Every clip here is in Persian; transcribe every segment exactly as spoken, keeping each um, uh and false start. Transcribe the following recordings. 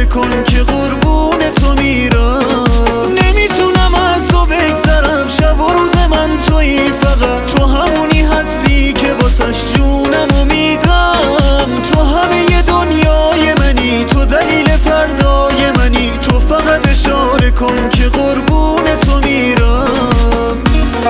اشاره کن که قربون تو میرم. نمیتونم از تو بگذرم، شب و روز من تویی، فقط تو همونی هستی که واسش جونمو میدم. تو همه دنیای منی، تو دلیل فردای منی، تو فقط اشاره کن که قربون تو میرم.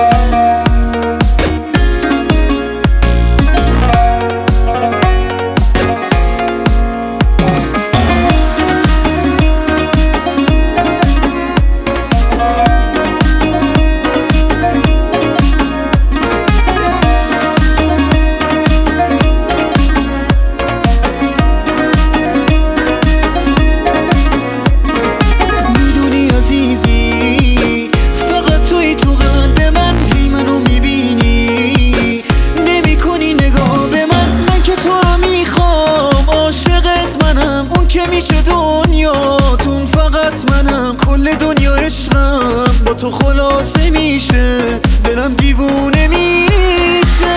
میشه دنیاتون فقط منم، کل دنیا عشقم با تو خلاصه میشه، دلم دیوونه میشه.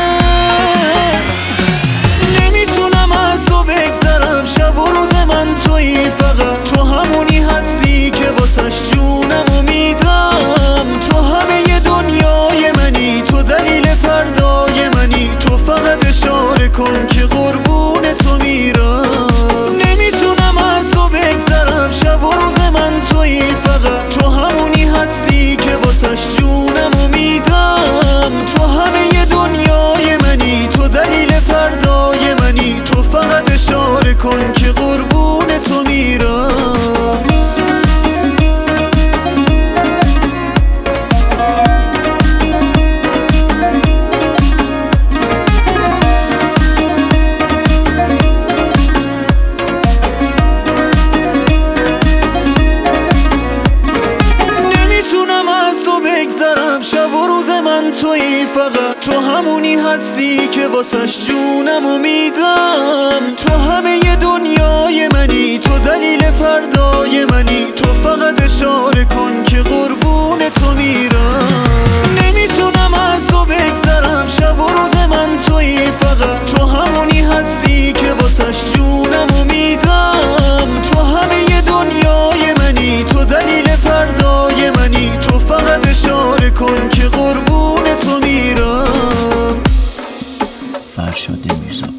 نمیتونم از تو بگذرم، شب و روز من تویی، فقط تو همونی هستی که واسش جونمو میدم. تو همه دنیای منی، تو دلیل فردای منی، تو فقط اشاره کن که قربون تو میرم. شب و روز من تویی، فقط تو همونی هستی که واسش جونمو میدم. تو همه دنیای منی، تو دلیل فردای منی، تو فقط اشاره کن که قربون تو میرم. شب و روز من تویی، فقط تو همونی هستی که واسش جونمو میدم. تو همه دنیای منی، تو دلیل فردای منی، تو فقط اشاره کن که قربون تو میرم. نمیتونم از تو بگذرم، شب و روز من تویی، فقط تو همونی هستی که واسش جونمو میدم. تو همه دنیای منی، تو دلیل فردای منی، تو فقط اشاره کن که قربون تو میرم. فرشاد میرزا.